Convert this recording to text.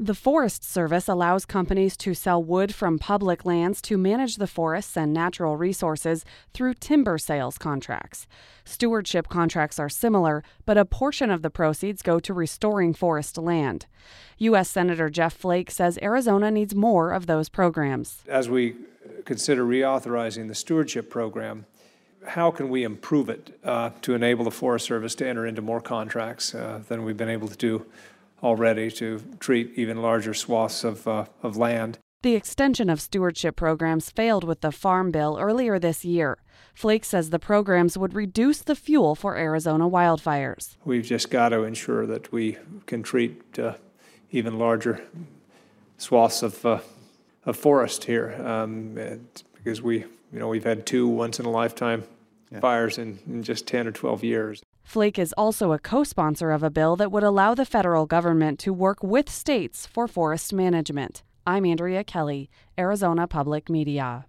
The Forest Service allows companies to sell wood from public lands to manage the forests and natural resources through timber sales contracts. Stewardship contracts are similar, but a portion of the proceeds go to restoring forest land. U.S. Senator Jeff Flake says Arizona needs more of those programs. As we consider reauthorizing the stewardship program, how can we improve it to enable the Forest Service to enter into more contracts than we've been able to do already to treat even larger swaths of land? The extension of stewardship programs failed with the Farm Bill earlier this year. Flake says the programs would reduce the fuel for Arizona wildfires. We've just got to ensure that we can treat even larger swaths of forest here, because we've had two once-in-a-lifetime fires in just 10 or 12 years. Flake is also a co-sponsor of a bill that would allow the federal government to work with states for forest management. I'm Andrea Kelly, Arizona Public Media.